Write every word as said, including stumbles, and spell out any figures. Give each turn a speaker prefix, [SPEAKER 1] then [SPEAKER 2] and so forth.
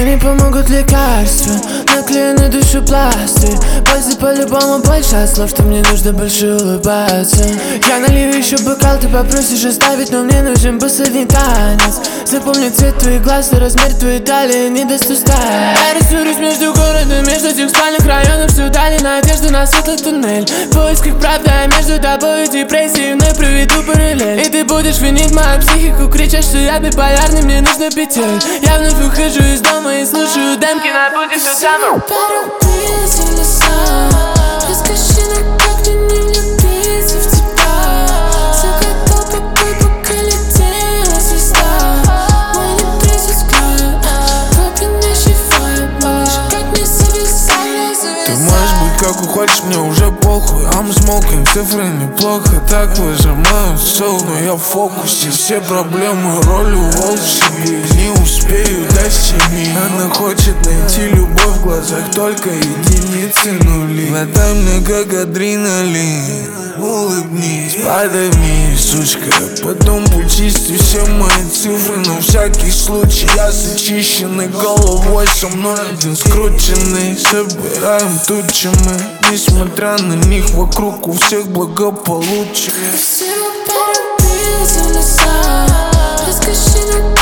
[SPEAKER 1] Мне не помогут лекарства, наклеены душу пластырь. Пальцы по-любому больше от слов, что мне нужно больше улыбаться. Я налью еще бокал, ты попросишь оставить, но мне нужен последний танец. Запомни цвет твоих глаз и размер твоей талии, не даст устать. Я рассурюсь между городом, между этих спальных районов, все дали надежду на светлый туннель. В поисках правды, а между тобой и депрессией вновь проведу параллель. И ты будешь винить мою психику, кричать, что я биполярный, мне нужно петель. Я вновь выхожу из дома и слушаю демки на пути все самое.
[SPEAKER 2] Порубился в леса, расскажи, ну как мне не влюбиться в тебя. Загадал покой, пока летела звезда. Мой нетрезвый взгляд, пьянящий вайб, малыш, как мне завязать.
[SPEAKER 3] Ты можешь быть как хочешь, мне уже похуй. I'm smoking, цифры неплохо так выжимают сол. Но я в фокусе, все проблемы роли волшебы. Не успею до семи. Она хочет найти любовь в глазах, только единицы нули. Надай мне как адреналин, улыбнись, падай вниз, сучка. Потом почисти все мои цифры на всякий случай. Я с очищенной головой, со мной один скрученный. Собираем тучи мы, несмотря на них, вокруг у всех благополучие.
[SPEAKER 2] Всего порубился в леса, расскажи, ну